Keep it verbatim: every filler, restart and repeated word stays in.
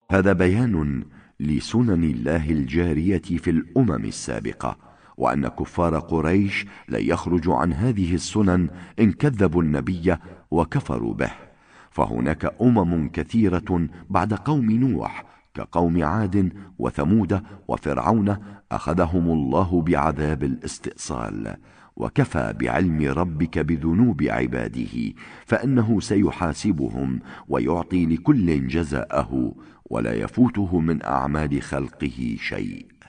هذا بيان لسنن الله الجارية في الأمم السابقة، وأن كفار قريش لن يخرجوا عن هذه السنن إن كذبوا النبي وكفروا به. فهناك أمم كثيرة بعد قوم نوح كقوم عاد وثمود وفرعون أخذهم الله بعذاب الاستئصال. وكفى بعلم ربك بذنوب عباده، فإنه سيحاسبهم ويعطي لكل جزاءه، ولا يفوته من أعمال خلقه شيء.